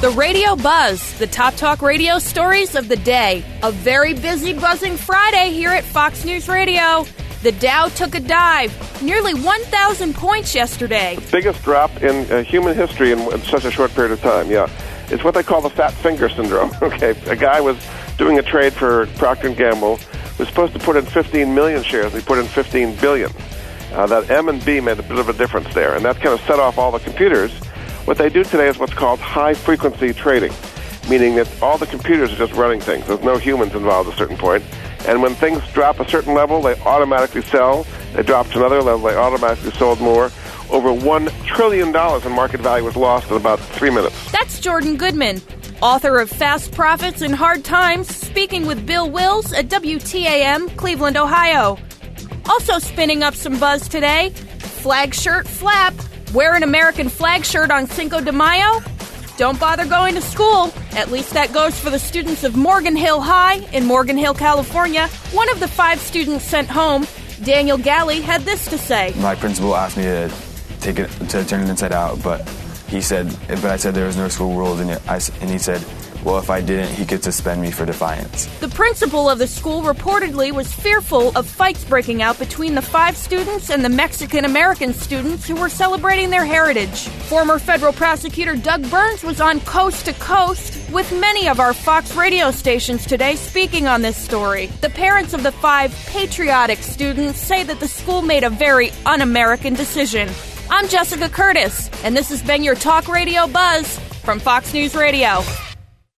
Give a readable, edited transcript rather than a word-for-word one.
The Radio Buzz, the top talk radio stories of the day. A very busy, buzzing Friday here at Fox News Radio. The Dow took a dive, nearly 1,000 points yesterday. The biggest drop in human history in such a short period of time, yeah. It's what they call the fat finger syndrome, okay? A guy was doing a trade for Procter & Gamble, was supposed to put in 15 million shares, and he put in 15 billion. That M and B made a bit of a difference there, and that kind of set off all the computers. What they do today is what's called high-frequency trading, meaning that all the computers are just running things. There's no humans involved at a certain point. And when things drop a certain level, they automatically sell. They drop to another level, they automatically sold more. Over $1 trillion in market value was lost in about 3 minutes. That's Jordan Goodman, author of Fast Profits in Hard Times, speaking with Bill Wills at WTAM, Cleveland, Ohio. Also spinning up some buzz today, flag shirt flap. Wear an American flag shirt on Cinco de Mayo? Don't bother going to school. At least that goes for the students of Morgan Hill High in Morgan Hill, California. One of the 5 students sent home, Daniel Galley, had this to say. My principal asked me to turn it inside out, but I said there was no school rules in it. And he said, well, if I didn't, he could suspend me for defiance. The principal of the school reportedly was fearful of fights breaking out between the 5 students and the Mexican-American students who were celebrating their heritage. Former federal prosecutor Doug Burns was on Coast to Coast with many of our Fox radio stations today speaking on this story. The parents of the 5 patriotic students say that the school made a very un-American decision. I'm Jessica Curtis, and this has been your Talk Radio Buzz from Fox News Radio.